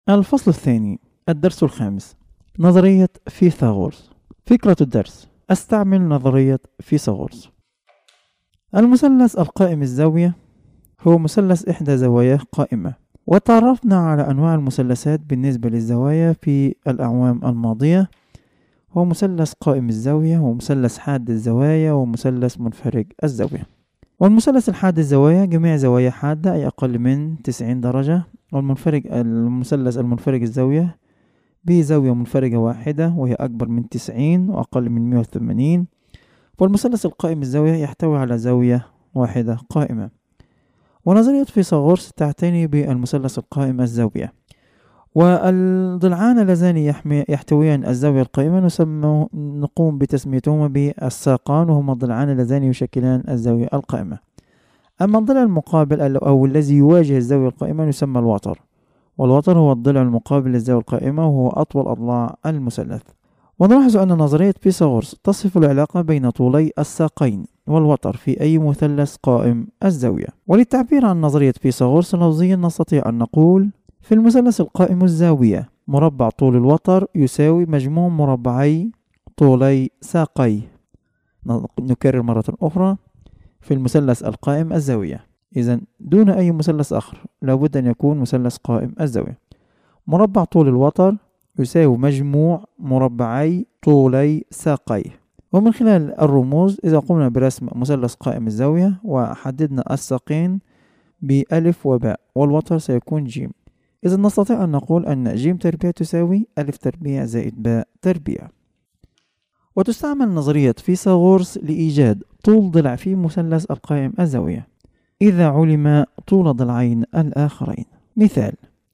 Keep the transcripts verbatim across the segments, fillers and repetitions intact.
الفصل الثاني، الدرس الخامس، نظرية فيثاغورس. فكرة الدرس: استعمل نظرية فيثاغورس. المثلث القائم الزاوية هو مثلث إحدى زواياه قائمة، وتعرفنا على أنواع المثلثات بالنسبة للزوايا في الأعوام الماضية. هو مثلث قائم الزاوية، ومثلث حاد الزوايا، ومثلث منفرج الزاوية. والمثلث الحاد الزوايا جميع زوايا حادة أي أقل من تسعين درجة، والمنفرج المثلث المنفرج الزاوية بزاوية منفرجة واحدة وهي أكبر من تسعين وأقل من مئة وثمانين. والمثلث القائم الزاوية يحتوي على زاوية واحدة قائمة. ونظرية فيثاغورس تعتني بالمثلث القائم الزاوية، والضلعان اللذان يحتويان الزاوية القائمة نسمى نقوم بتسميتهما بالساقان، وهما الضلعان اللذان يشكلان الزاوية القائمة. أما الضلع المقابل أو الذي يواجه الزاوية القائمة يسمى الوتر، والوتر هو الضلع المقابل للزاوية القائمة وهو أطول أضلاع المثلث. ونلاحظ أن نظرية فيثاغورس تصف العلاقة بين طولي الساقين والوتر في أي مثلث قائم الزاوية. وللتعبير عن نظرية فيثاغورس لفظيا نستطيع أن نقول: في المثلث القائم الزاوية مربع طول الوتر يساوي مجموع مربعي طولي ساقيه. نكرر مرة أخرى: في المثلث القائم الزاوية، إذن دون أي مثلث آخر لابد أن يكون مثلث قائم الزاوية، مربع طول الوتر يساوي مجموع مربعي طولي ساقيه. ومن خلال الرموز إذا قمنا برسم مثلث قائم الزاوية وحددنا الساقين بألف وباء والوتر سيكون جيم، إذا نستطيع أن نقول أن جيم تربيع تساوي ألف تربيع زائد باء تربيع. وتستعمل نظرية فيثاغورس لإيجاد طول ضلع في مثلث القائم الزاوية إذا علم طول ضلعين الآخرين. مثال: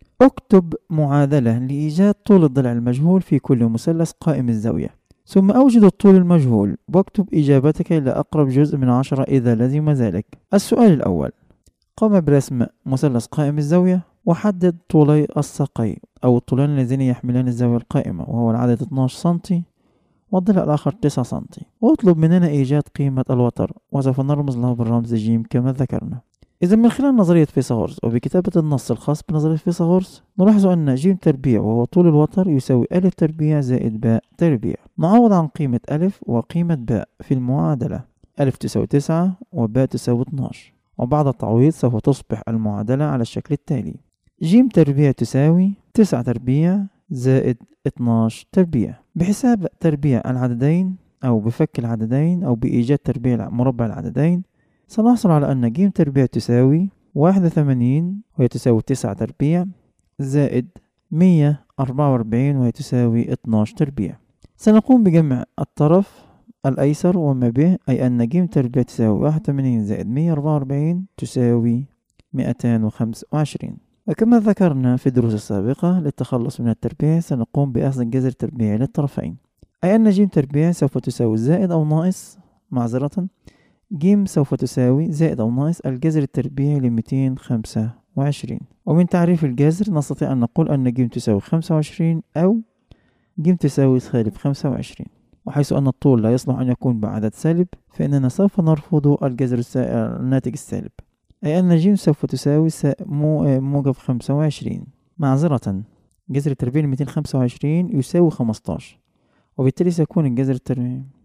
اكتب معادلة لإيجاد طول الضلع المجهول في كل مثلث قائم الزاوية، ثم أوجد الطول المجهول واكتب إجابتك إلى أقرب جزء من عشرة إذا لزم ذلك. السؤال الأول: قم برسم مثلث قائم الزاوية وحدد طولي الساقين أو الطولان اللذين يحملان الزاوية القائمة، وهو العدد اثني عشر سنتي والضلع الآخر تسعة سنتي، واطلب مننا إيجاد قيمة الوتر وسوف نرمز له بالرمز ج كما ذكرنا. إذا من خلال نظرية فيثاغورس وبكتابة النص الخاص بنظرية فيثاغورس نلاحظ أن ج تربيع وهو طول الوتر يساوي ألف تربيع زائد باء تربيع. نعوض عن قيمة ألف وقيمة باء في المعادلة، ألف تساوي تسعة وباء تساوي اثني عشر، وبعد التعويض سوف تصبح المعادلة على الشكل التالي: ج تربيع تساوي تسعة تربيع زائد اثني عشر تربيع. بحساب تربيع العددين أو بفك العددين أو بإيجاد تربيع مربع العددين سنحصل على أن ج تربيع تساوي واحد وثمانين وهي تساوي تسعة تربيع زائد مئة وأربعة وأربعين وهي تساوي اثني عشر تربيع. سنقوم بجمع الطرف الأيسر وما به، أي أن ج تربيع تساوي واحد وثمانين زائد مئة وأربعة وأربعين تساوي مئتين وخمسة وعشرين. وكما ذكرنا في الدروس السابقة للتخلص من التربيع سنقوم بأخذ الجذر التربيعي للطرفين، أي أن ج تربيع سوف تساوي زائد أو ناقص معذرة ج سوف تساوي زائد أو ناقص الجذر التربيعي ل مئتين وخمسة وعشرين. ومن تعريف الجذر نستطيع أن نقول أن ج تساوي خمسة وعشرين أو ج تساوي سالب خمسة وعشرين، وحيث أن الطول لا يصلح أن يكون بعدد سالب فإننا سوف نرفض الجذر الناتج السالب، أي أن ج سوف تساوي موجب خمسة وعشرين معذرة جذر التربيع ل مئتين وخمسة وعشرين يساوي خمسة عشر، وبالتالي سيكون الجذر التربيعي